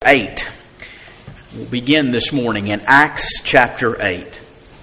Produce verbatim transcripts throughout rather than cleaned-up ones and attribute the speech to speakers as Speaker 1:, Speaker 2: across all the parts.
Speaker 1: eight. We'll begin this morning in Acts chapter eight.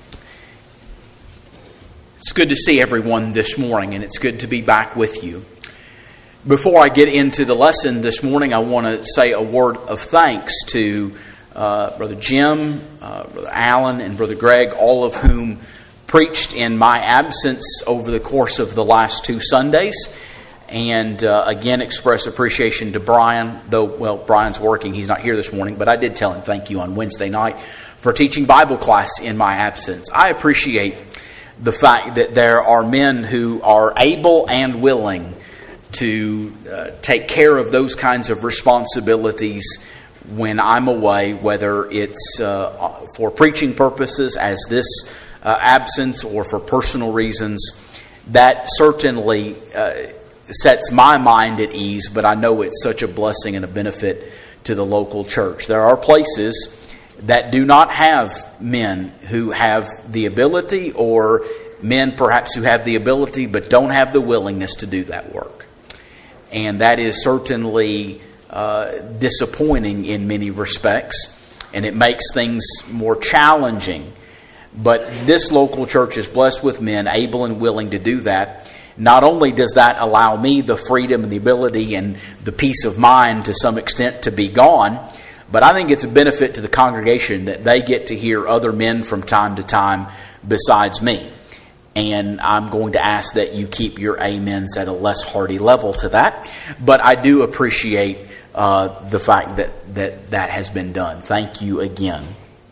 Speaker 1: It's good to see everyone this morning, and it's good to be back with you. Before I get into the lesson this morning, I want to say a word of thanks to uh, Brother Jim, uh, Brother Alan, and Brother Greg, all of whom preached in my absence over the course of the last two Sundays. And uh, again, express appreciation to Brian, though, well, Brian's working. He's not here this morning, but I did tell him thank you on Wednesday night for teaching Bible class in my absence. I appreciate the fact that there are men who are able and willing to uh, take care of those kinds of responsibilities when I'm away, whether it's uh, for preaching purposes as this uh, absence or for personal reasons. That certainly uh, sets my mind at ease, but I know it's such a blessing and a benefit to the local church. There are places that do not have men who have the ability, or men perhaps who have the ability but don't have the willingness to do that work. And that is certainly uh, disappointing in many respects, and it makes things more challenging. But this local church is blessed with men able and willing to do that. Not only does that allow me the freedom and the ability and the peace of mind to some extent to be gone, but I think it's a benefit to the congregation that they get to hear other men from time to time besides me. And I'm going to ask that you keep your amens at a less hearty level to that. But I do appreciate uh, the fact that, that that has been done. Thank you again.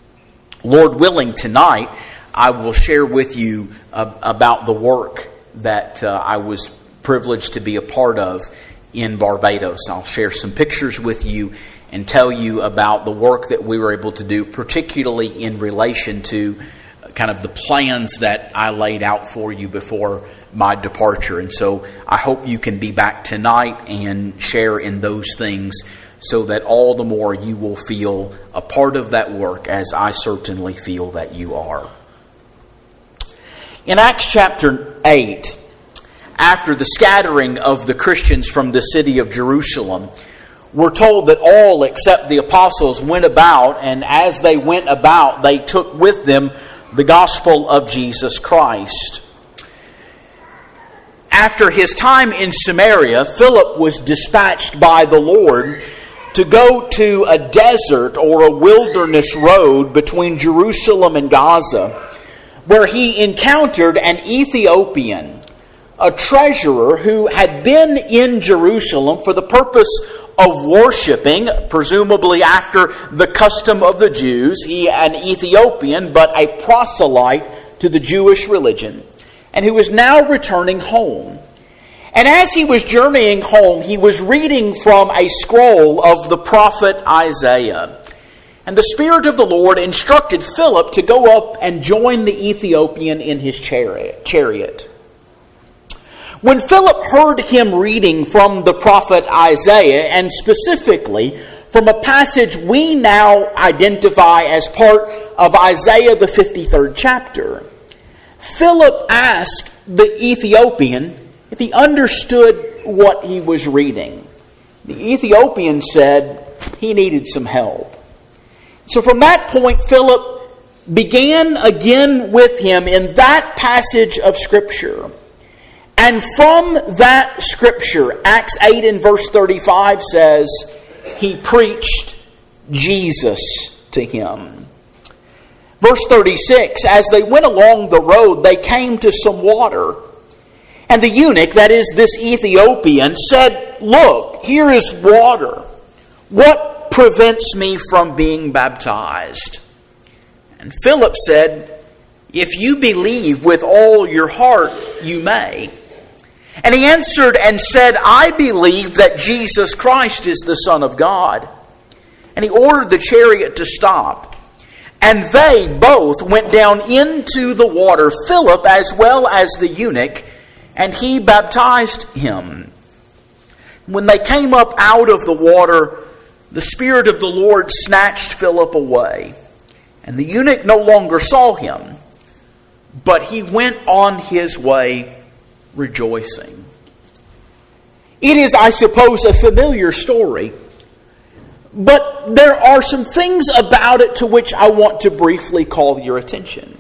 Speaker 1: Lord willing, tonight I will share with you uh, about the work that uh, I was privileged to be a part of in Barbados. I'll share some pictures with you and tell you about the work that we were able to do, particularly in relation to kind of the plans that I laid out for you before my departure. And so I hope you can be back tonight and share in those things so that all the more you will feel a part of that work, as I certainly feel that you are. In Acts chapter eight, after the scattering of the Christians from the city of Jerusalem, we're told that all except the apostles went about, and as they went about, they took with them the gospel of Jesus Christ. After his time in Samaria, Philip was dispatched by the Lord to go to a desert or a wilderness road between Jerusalem and Gaza, where he encountered an Ethiopian, a treasurer who had been in Jerusalem for the purpose of worshiping, presumably after the custom of the Jews. He, an Ethiopian, but a proselyte to the Jewish religion, and who was now returning home. And as he was journeying home, he was reading from a scroll of the prophet Isaiah. And the Spirit of the Lord instructed Philip to go up and join the Ethiopian in his chariot. When Philip heard him reading from the prophet Isaiah, and specifically from a passage we now identify as part of Isaiah the fifty-third chapter, Philip asked the Ethiopian if he understood what he was reading. The Ethiopian said he needed some help. So from that point, Philip began again with him in that passage of Scripture. And from that Scripture, Acts eight and verse thirty-five says, he preached Jesus to him. Verse thirty-six, as they went along the road, they came to some water. And the eunuch, that is this Ethiopian, said, "Look, here is water. What prevents me from being baptized?" And Philip said, "If you believe with all your heart, you may." And he answered and said, "I believe that Jesus Christ is the Son of God." And he ordered the chariot to stop. And they both went down into the water, Philip as well as the eunuch, and he baptized him. When they came up out of the water, the Spirit of the Lord snatched Philip away. And the eunuch no longer saw him, but he went on his way rejoicing. It is, I suppose, a familiar story. But there are some things about it to which I want to briefly call your attention.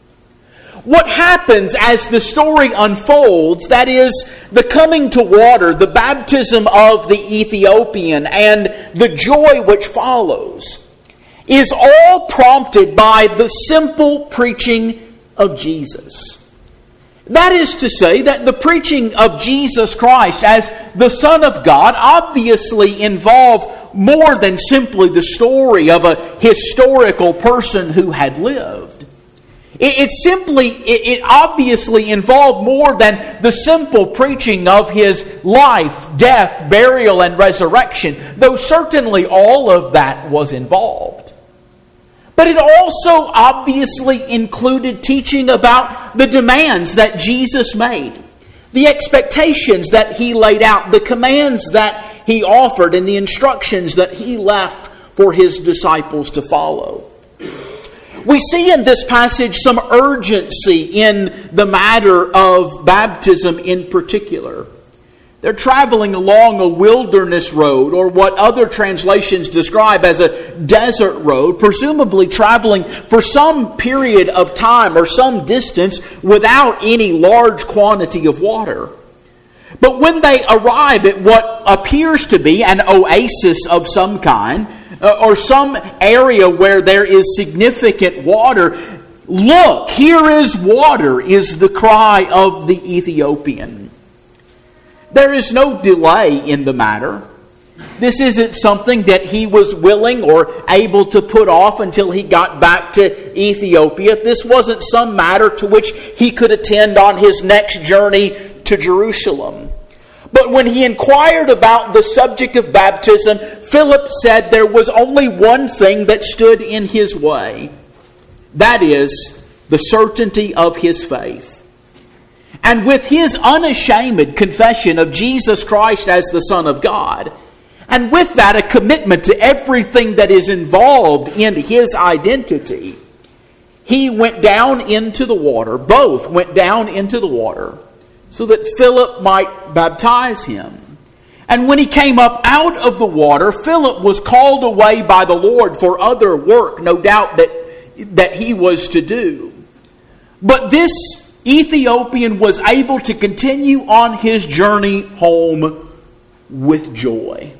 Speaker 1: What happens as the story unfolds, that is, the coming to water, the baptism of the Ethiopian, and the joy which follows, is all prompted by the simple preaching of Jesus. That is to say that the preaching of Jesus Christ as the Son of God obviously involved more than simply the story of a historical person who had lived. It, it simply, it, it obviously involved more than the simple preaching of His life, death, burial, and resurrection, though certainly all of that was involved. But it also obviously included teaching about the demands that Jesus made, the expectations that He laid out, the commands that He offered, and the instructions that He left for His disciples to follow. We see in this passage some urgency in the matter of baptism in particular. They're traveling along a wilderness road, or what other translations describe as a desert road, presumably traveling for some period of time or some distance without any large quantity of water. But when they arrive at what appears to be an oasis of some kind, or some area where there is significant water, "Look, here is water," is the cry of the Ethiopian. There is no delay in the matter. This isn't something that he was willing or able to put off until he got back to Ethiopia. This wasn't some matter to which he could attend on his next journey to Jerusalem. But when he inquired about the subject of baptism, Philip said there was only one thing that stood in his way. That is, the certainty of his faith. And with his unashamed confession of Jesus Christ as the Son of God, and with that a commitment to everything that is involved in his identity, he went down into the water, both went down into the water, so that Philip might baptize him. And when he came up out of the water, Philip was called away by the Lord for other work, no doubt that, that he was to do. But this Ethiopian was able to continue on his journey home with joy.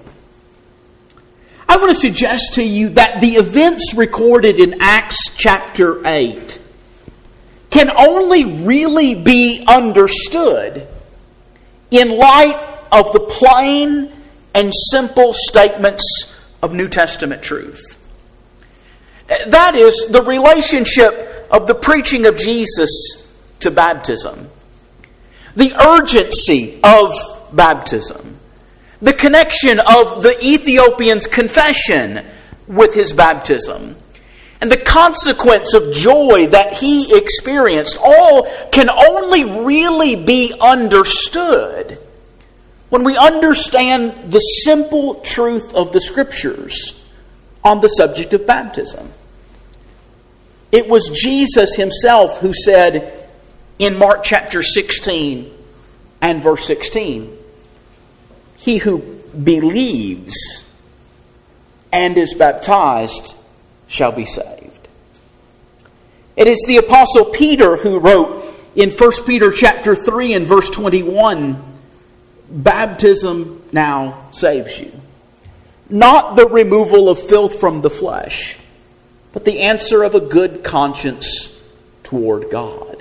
Speaker 1: I want to suggest to you that the events recorded in Acts chapter eight can only really be understood in light of the plain and simple statements of New Testament truth. That is, the relationship of the preaching of Jesus to baptism, the urgency of baptism, the connection of the Ethiopian's confession with his baptism, and the consequence of joy that he experienced, all can only really be understood when we understand the simple truth of the Scriptures on the subject of baptism. It was Jesus Himself who said in Mark chapter sixteen and verse sixteen, "He who believes and is baptized shall be saved." It is the Apostle Peter who wrote in First Peter chapter three and verse twenty-one, "Baptism now saves you. Not the removal of filth from the flesh, but the answer of a good conscience toward God."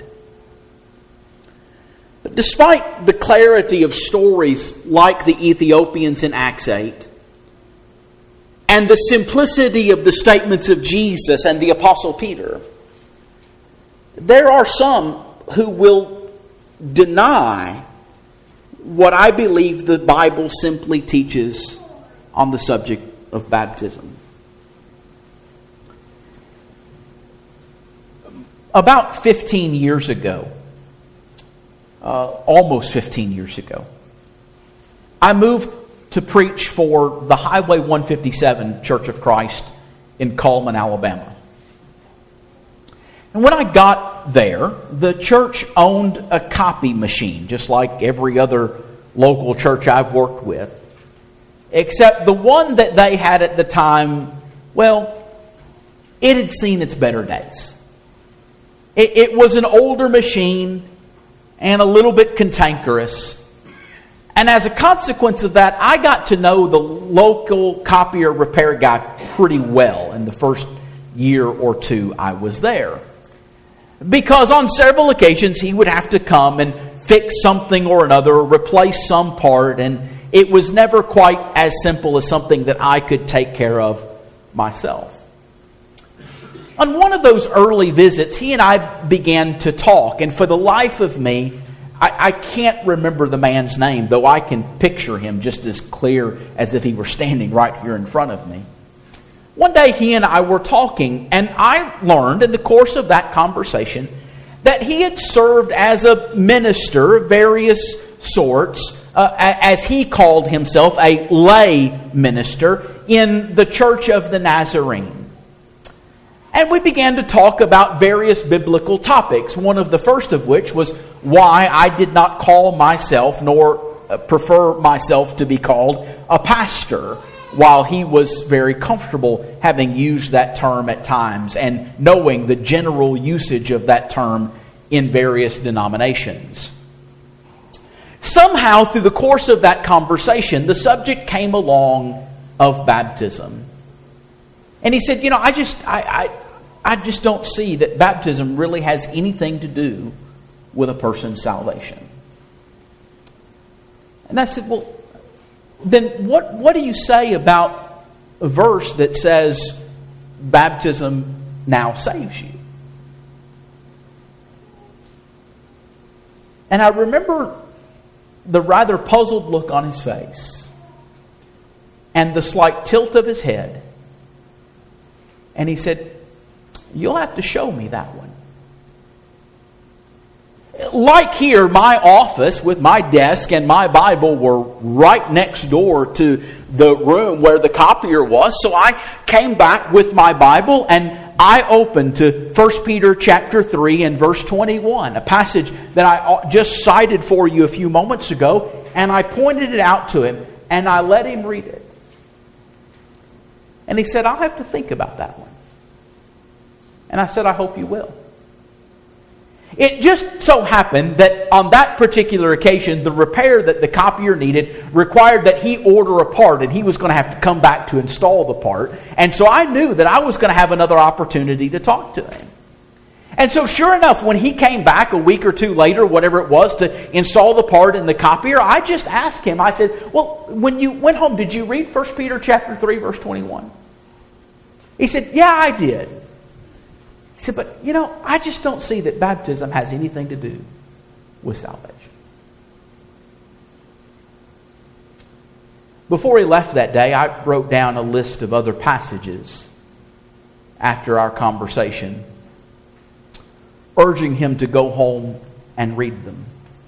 Speaker 1: But despite the clarity of stories like the Ethiopians in Acts eight, and the simplicity of the statements of Jesus and the Apostle Peter, there are some who will deny what I believe the Bible simply teaches on the subject of baptism. About fifteen years ago, uh, almost fifteen years ago, I moved to preach for the Highway one fifty-seven Church of Christ in Cullman, Alabama. And when I got there, the church owned a copy machine, just like every other local church I've worked with. Except the one that they had at the time, well, it had seen its better days. It, it was an older machine and a little bit cantankerous. And as a consequence of that, I got to know the local copier repair guy pretty well in the first year or two I was there. Because on several occasions he would have to come and fix something or another, or replace some part, and it was never quite as simple as something that I could take care of myself. On one of those early visits, he and I began to talk, and for the life of me, I, I can't remember the man's name, though I can picture him just as clear as if he were standing right here in front of me. One day he and I were talking, and I learned in the course of that conversation that he had served as a minister of various sorts, uh, as he called himself, a lay minister in the Church of the Nazarene. And we began to talk about various biblical topics, one of the first of which was why I did not call myself, nor prefer myself to be called, a pastor, while he was very comfortable having used that term at times and knowing the general usage of that term in various denominations. Somehow, through the course of that conversation, the subject came along of baptism. And he said, you know, I just I, I I just don't see that baptism really has anything to do with a person's salvation. And I said, well, then what, what do you say about a verse that says baptism now saves you? And I remember the rather puzzled look on his face and the slight tilt of his head. And he said, you'll have to show me that one. Like here, my office with my desk and my Bible were right next door to the room where the copier was. So I came back with my Bible and I opened to First Peter chapter three and verse twenty-one, a passage that I just cited for you a few moments ago, and I pointed it out to him and I let him read it. And he said, I'll have to think about that one. And I said, I hope you will. It just so happened that on that particular occasion, the repair that the copier needed required that he order a part, and he was going to have to come back to install the part. And so I knew that I was going to have another opportunity to talk to him. And so sure enough, when he came back a week or two later, whatever it was, to install the part in the copier, I just asked him, I said, well, when you went home, did you read First Peter chapter three, verse twenty-one? He said, yeah, I did. He said, but, you know, I just don't see that baptism has anything to do with salvation. Before he left that day, I wrote down a list of other passages after our conversation, urging him to go home and read them.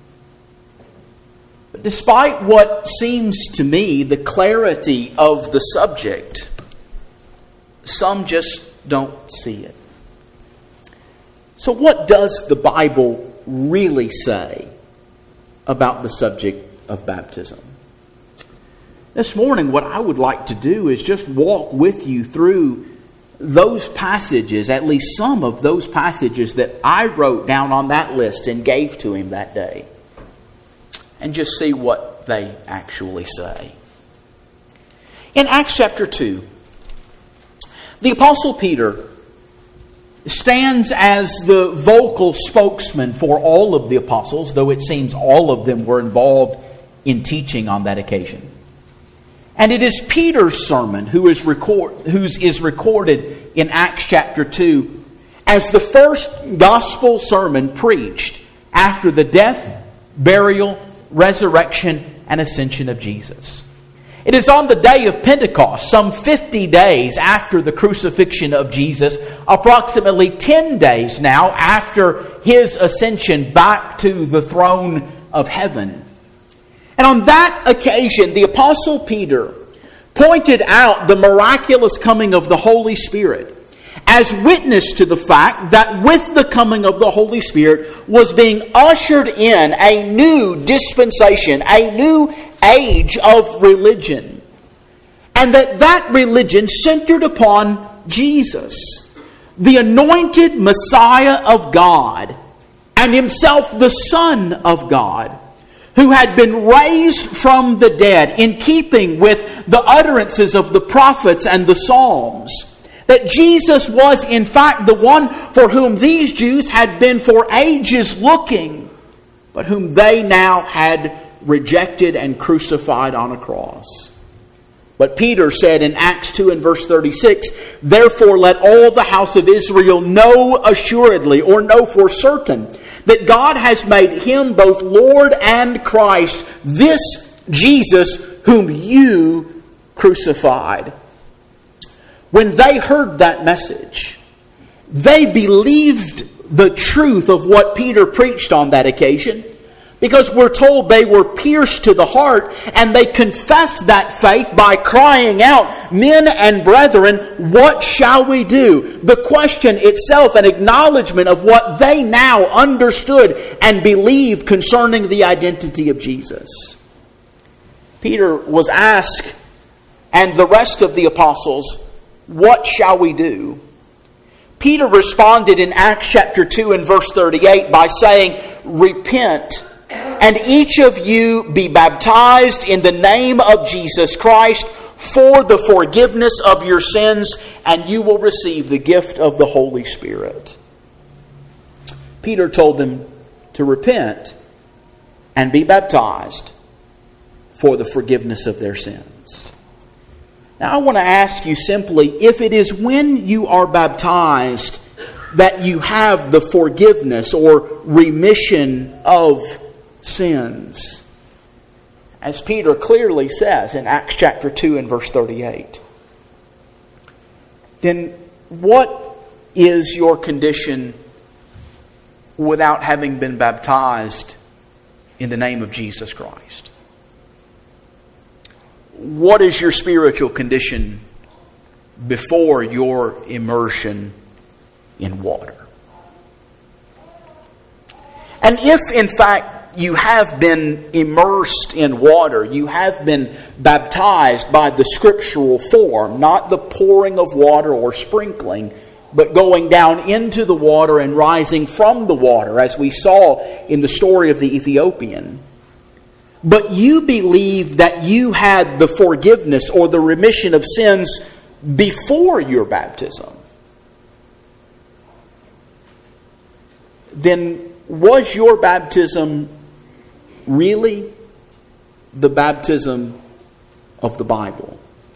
Speaker 1: But despite what seems to me the clarity of the subject, some just don't see it. So what does the Bible really say about the subject of baptism? This morning, what I would like to do is just walk with you through those passages, at least some of those passages that I wrote down on that list and gave to him that day, and just see what they actually say. In Acts chapter two, the Apostle Peter stands as the vocal spokesman for all of the apostles, though it seems all of them were involved in teaching on that occasion. And it is Peter's sermon who is record, whose is recorded in Acts chapter two as the first gospel sermon preached after the death, burial, resurrection, and ascension of Jesus. It is on the day of Pentecost, some fifty days after the crucifixion of Jesus, approximately ten days now after his ascension back to the throne of heaven. And on that occasion, the Apostle Peter pointed out the miraculous coming of the Holy Spirit as witness to the fact that with the coming of the Holy Spirit was being ushered in a new dispensation, a new age of religion. and that that religion centered upon Jesus, the anointed Messiah of God, and Himself the Son of God, who had been raised from the dead in keeping with the utterances of the prophets and the Psalms. That Jesus was in fact the one for whom these Jews had been for ages looking, but whom they now had rejected and crucified on a cross. But Peter said in Acts two and verse thirty-six, "Therefore let all the house of Israel know assuredly," or know for certain, "that God has made Him both Lord and Christ, this Jesus whom you crucified." When they heard that message, they believed the truth of what Peter preached on that occasion, because we're told they were pierced to the heart, and they confessed that faith by crying out, "Men and brethren, what shall we do?" The question itself an acknowledgement of what they now understood and believed concerning the identity of Jesus. Peter was asked, and the rest of the apostles, "What shall we do?" Peter responded in Acts chapter two and verse thirty-eight by saying, "Repent, and each of you be baptized in the name of Jesus Christ for the forgiveness of your sins, and you will receive the gift of the Holy Spirit." Peter told them to repent and be baptized for the forgiveness of their sins. Now I want to ask you simply, if it is when you are baptized that you have the forgiveness or remission of sins, as Peter clearly says in Acts chapter two and verse thirty-eight, then what is your condition without having been baptized in the name of Jesus Christ? What is your spiritual condition before your immersion in water? And if in fact you have been immersed in water, you have been baptized by the scriptural form, not the pouring of water or sprinkling, but going down into the water and rising from the water, as we saw in the story of the Ethiopian, but you believe that you had the forgiveness or the remission of sins before your baptism, then was your baptism really the baptism of the Bible?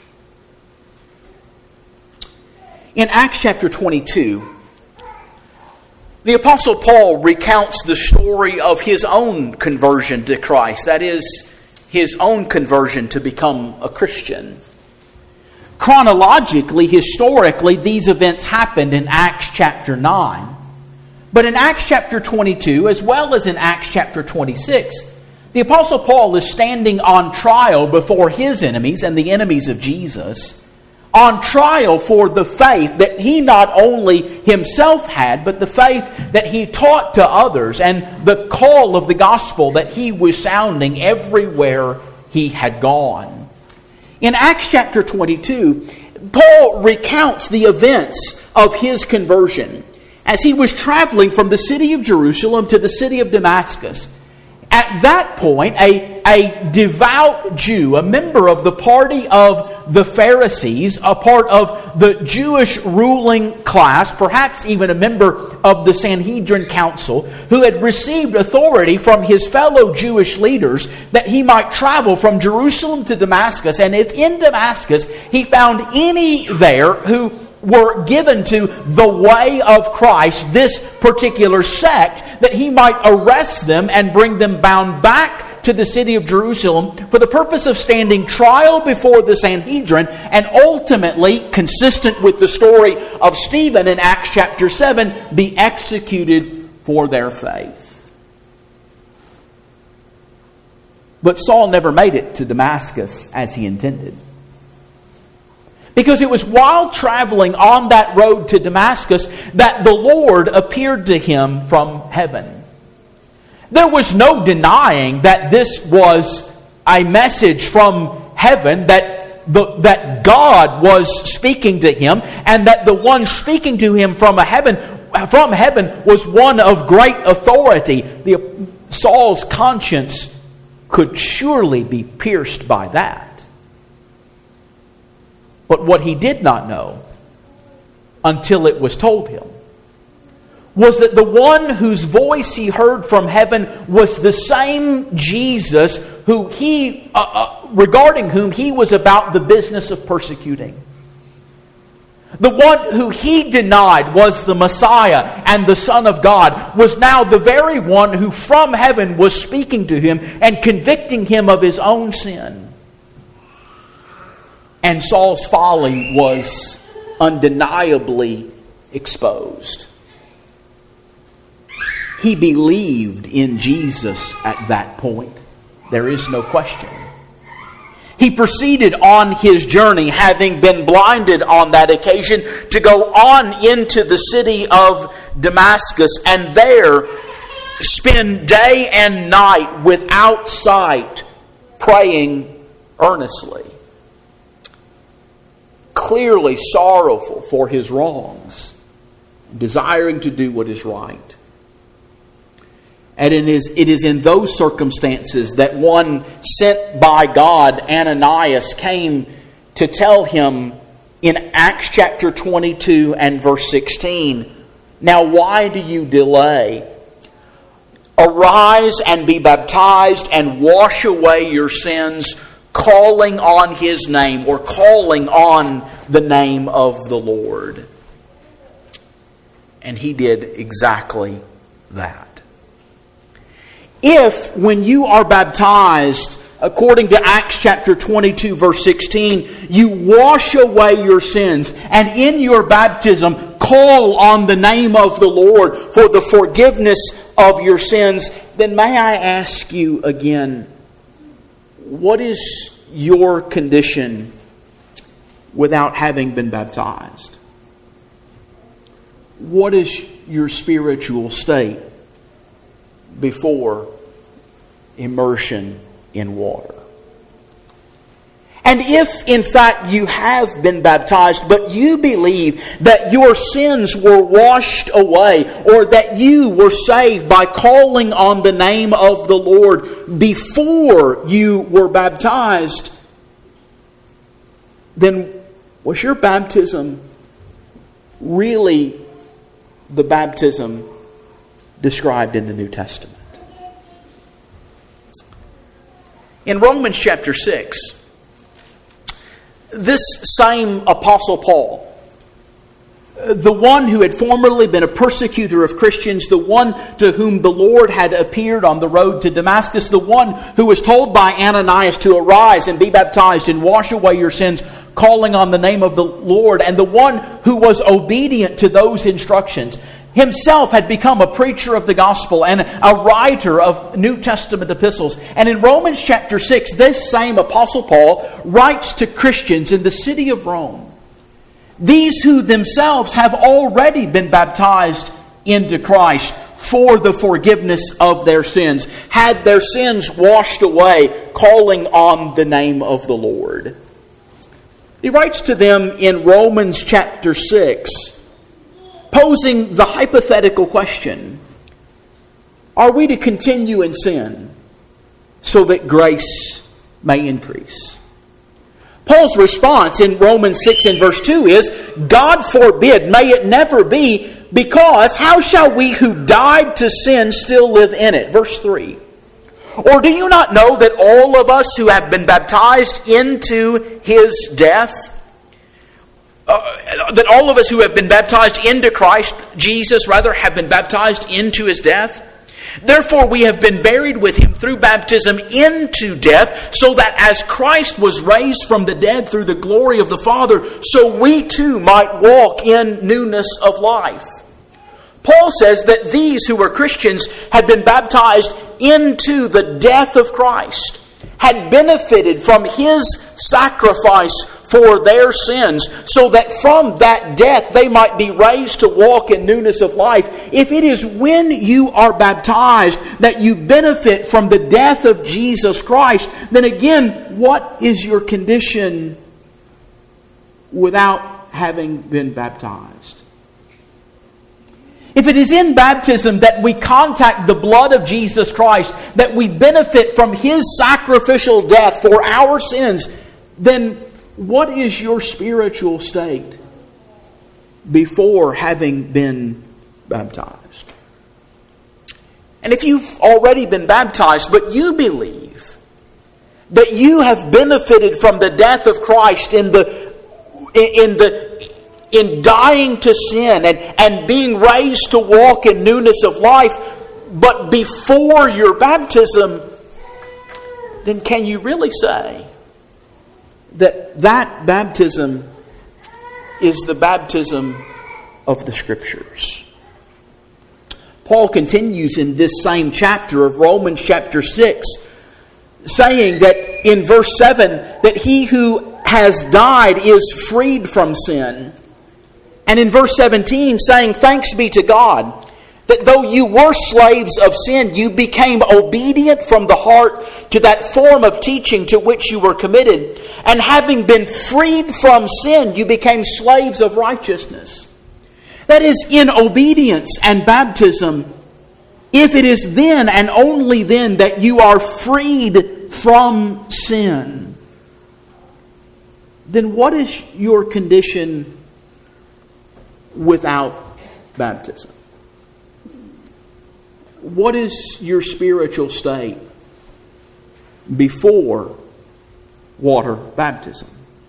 Speaker 1: In Acts chapter twenty-two, the Apostle Paul recounts the story of his own conversion to Christ, that is, his own conversion to become a Christian. Chronologically, historically, these events happened in Acts chapter nine. But in Acts chapter twenty-two, as well as in Acts chapter twenty-six, the Apostle Paul is standing on trial before his enemies and the enemies of Jesus, on trial for the faith that he not only himself had, but the faith that he taught to others, and the call of the gospel that he was sounding everywhere he had gone. In Acts chapter twenty-two, Paul recounts the events of his conversion as he was traveling from the city of Jerusalem to the city of Damascus. At that point, a, a devout Jew, a member of the party of the Pharisees, a part of the Jewish ruling class, perhaps even a member of the Sanhedrin Council, who had received authority from his fellow Jewish leaders that he might travel from Jerusalem to Damascus. And if in Damascus he found any there who were given to the way of Christ, this particular sect, that he might arrest them and bring them bound back to the city of Jerusalem for the purpose of standing trial before the Sanhedrin, and ultimately, consistent with the story of Stephen in Acts chapter seven, be executed for their faith. But Saul never made it to Damascus as he intended. Because it was while traveling on that road to Damascus that the Lord appeared to him from heaven. There was no denying that this was a message from heaven that the, that God was speaking to him, and that the one speaking to him from a heaven from heaven was one of great authority. The, Saul's conscience could surely be pierced by that. But what he did not know, until it was told him, was that the one whose voice he heard from heaven was the same Jesus who he, uh, uh, regarding whom he was about the business of persecuting. The one who he denied was the Messiah and the Son of God was now the very one who from heaven was speaking to him and convicting him of his own sin. And Saul's folly was undeniably exposed. He believed in Jesus at that point. There is no question. He proceeded on his journey, having been blinded on that occasion, to go on into the city of Damascus, and there spend day and night without sight, praying earnestly. Clearly sorrowful for his wrongs, desiring to do what is right. And it is, it is in those circumstances that one sent by God, Ananias, came to tell him in Acts chapter twenty-two and verse sixteen, "Now why do you delay? Arise and be baptized and wash away your sins, calling on his name," or calling on the name of the Lord. And he did exactly that. If, when you are baptized, according to Acts chapter twenty-two, verse sixteen, you wash away your sins, and in your baptism call on the name of the Lord for the forgiveness of your sins, then may I ask you again, what is your condition without having been baptized? What is your spiritual state before immersion in water? And if, in fact, you have been baptized, but you believe that your sins were washed away, or that you were saved by calling on the name of the Lord before you were baptized, then was your baptism really the baptism described in the New Testament? In Romans chapter six, this same Apostle Paul, the one who had formerly been a persecutor of Christians, the one to whom the Lord had appeared on the road to Damascus, the one who was told by Ananias to arise and be baptized and wash away your sins, calling on the name of the Lord, and the one who was obedient to those instructions, himself had become a preacher of the gospel and a writer of New Testament epistles. And in Romans chapter six, this same Apostle Paul writes to Christians in the city of Rome, these who themselves have already been baptized into Christ for the forgiveness of their sins, had their sins washed away, calling on the name of the Lord. He writes to them in Romans chapter six, posing the hypothetical question, are we to continue in sin so that grace may increase? Paul's response in Romans six and verse two is, God forbid, may it never be, because how shall we who died to sin still live in it? Verse three. Or do you not know that all of us who have been baptized into his death, Uh, that all of us who have been baptized into Christ Jesus, rather, have been baptized into his death? Therefore we have been buried with him through baptism into death, so that as Christ was raised from the dead through the glory of the Father, so we too might walk in newness of life. Paul says that these who were Christians had been baptized into the death of Christ, had benefited from his sacrifice for their sins, so that from that death they might be raised to walk in newness of life. If it is when you are baptized that you benefit from the death of Jesus Christ, then again, what is your condition without having been baptized? If it is in baptism that we contact the blood of Jesus Christ, that we benefit from His sacrificial death for our sins, then what is your spiritual state before having been baptized? And if you've already been baptized, but you believe that you have benefited from the death of Christ in the in the in dying to sin and, and being raised to walk in newness of life, but before your baptism, then can you really say that that baptism is the baptism of the Scriptures? Paul continues in this same chapter of Romans chapter six, saying that in verse seven, that he who has died is freed from sin. And in verse seventeen, saying, thanks be to God, that though you were slaves of sin, you became obedient from the heart to that form of teaching to which you were committed. And having been freed from sin, you became slaves of righteousness. That is, in obedience and baptism, if it is then and only then that you are freed from sin, then what is your condition without baptism? What is your spiritual state before water baptism?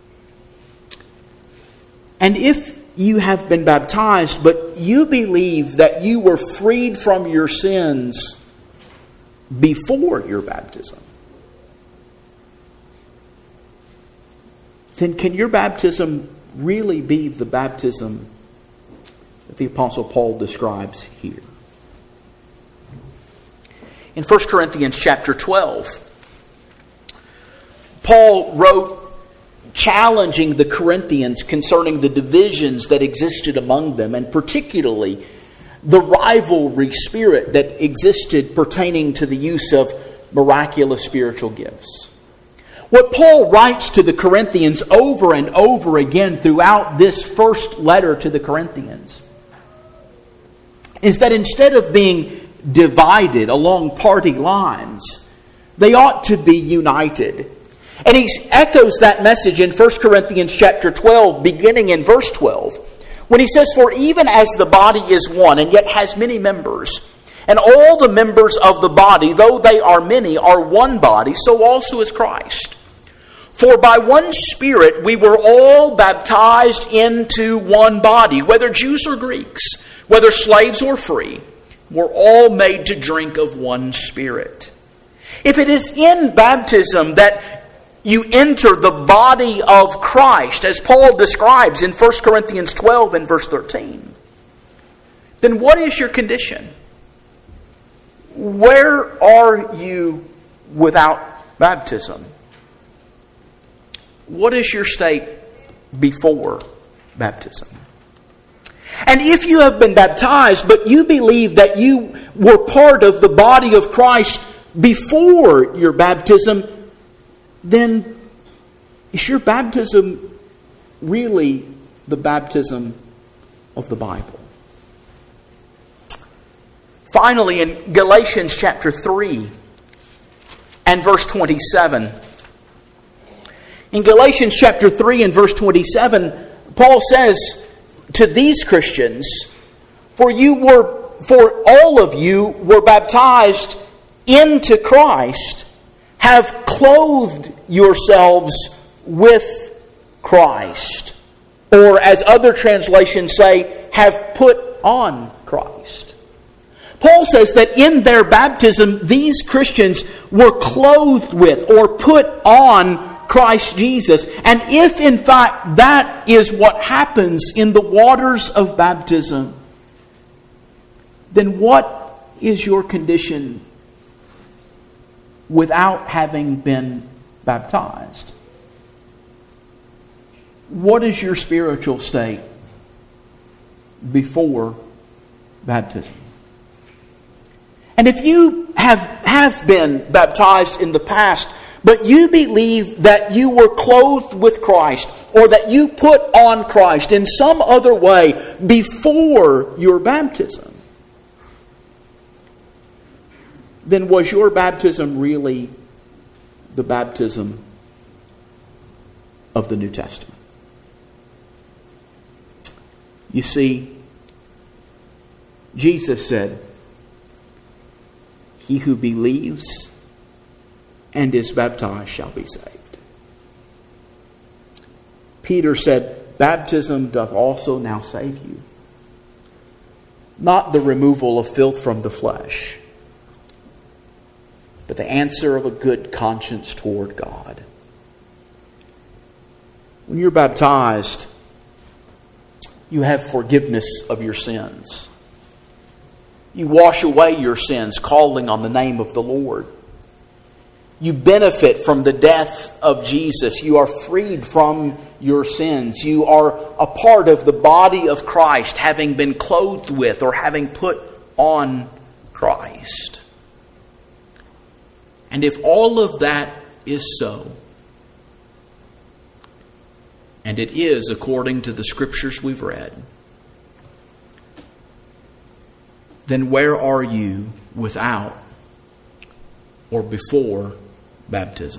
Speaker 1: And if you have been baptized, but you believe that you were freed from your sins before your baptism, then can your baptism really be the baptism that the Apostle Paul describes here? In First Corinthians chapter twelve, Paul wrote challenging the Corinthians concerning the divisions that existed among them, and particularly the rivalry spirit that existed pertaining to the use of miraculous spiritual gifts. What Paul writes to the Corinthians over and over again throughout this first letter to the Corinthians is that instead of being divided along party lines, they ought to be united. And he echoes that message in First Corinthians chapter twelve, beginning in verse twelve, when he says, for even as the body is one and yet has many members, and all the members of the body, though they are many, are one body, so also is Christ. For by one Spirit we were all baptized into one body, whether Jews or Greeks, whether slaves or free, we're all made to drink of one Spirit. If it is in baptism that you enter the body of Christ, as Paul describes in First Corinthians twelve and verse thirteen, then what is your condition? Where are you without baptism? What is your state before baptism? And if you have been baptized, but you believe that you were part of the body of Christ before your baptism, then is your baptism really the baptism of the Bible? Finally, in Galatians chapter three and verse twenty-seven, in Galatians chapter three and verse twenty-seven, Paul says to these Christians, For you were, for all of you were baptized into Christ, have clothed yourselves with Christ. Or as other translations say, have put on Christ. Paul says that in their baptism, these Christians were clothed with or put on Christ Jesus. And if in fact that is what happens in the waters of baptism, then what is your condition without having been baptized? What is your spiritual state before baptism? And if you have, have been baptized in the past, but you believe that you were clothed with Christ, or that you put on Christ in some other way before your baptism, then was your baptism really the baptism of the New Testament? You see, Jesus said, "He who believes and is baptized shall be saved." Peter said, "Baptism doth also now save you, not the removal of filth from the flesh, but the answer of a good conscience toward God." When you're baptized, you have forgiveness of your sins. You wash away your sins, calling on the name of the Lord. You benefit from the death of Jesus. You are freed from your sins. You are a part of the body of Christ, having been clothed with or having put on Christ. And if all of that is so, and it is according to the scriptures we've read, then where are you without or before baptism?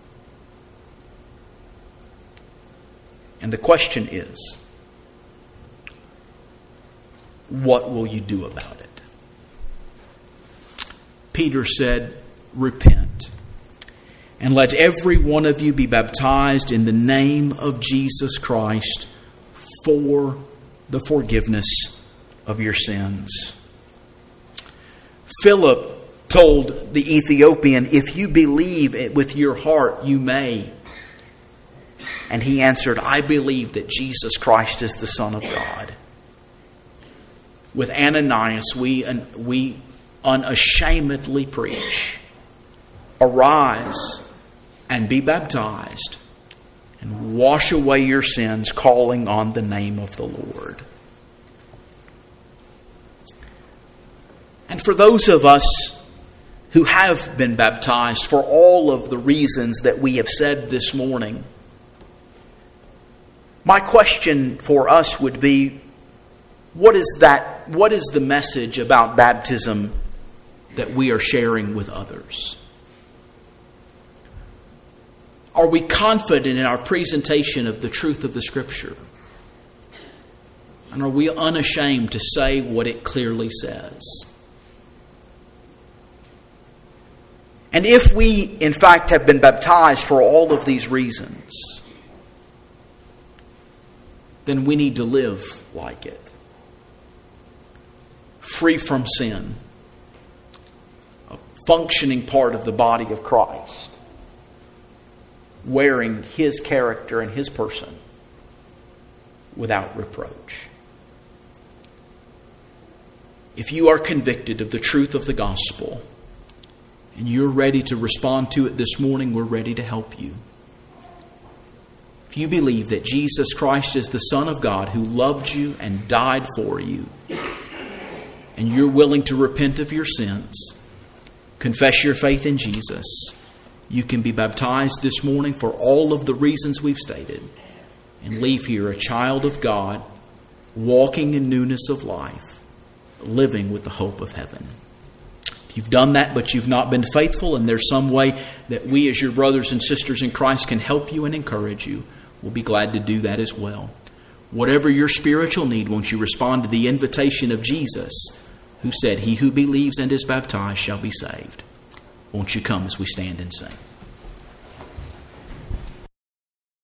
Speaker 1: And the question is, what will you do about it? Peter said, "Repent, and let every one of you be baptized in the name of Jesus Christ for the forgiveness of your sins." Philip told the Ethiopian, "If you believe it with your heart, you may." And he answered, "I believe that Jesus Christ is the Son of God." With Ananias, we, we unashamedly preach, "Arise and be baptized, and wash away your sins, calling on the name of the Lord." And for those of us who have been baptized for all of the reasons that we have said this morning, my question for us would be, what is that? What is the message about baptism that we are sharing with others? Are we confident in our presentation of the truth of the Scripture? And are we unashamed to say what it clearly says? And if we, in fact, have been baptized for all of these reasons, then we need to live like it. Free from sin. A functioning part of the body of Christ. Wearing His character and His person without reproach. If you are convicted of the truth of the gospel, and you're ready to respond to it this morning, we're ready to help you. If you believe that Jesus Christ is the Son of God who loved you and died for you, and you're willing to repent of your sins, confess your faith in Jesus, you can be baptized this morning for all of the reasons we've stated, and leave here a child of God, walking in newness of life, living with the hope of heaven. If you've done that, but you've not been faithful, and there's some way that we as your brothers and sisters in Christ can help you and encourage you, we'll be glad to do that as well. Whatever your spiritual need, won't you respond to the invitation of Jesus, who said, "He who believes and is baptized shall be saved." Won't you come as we stand and sing?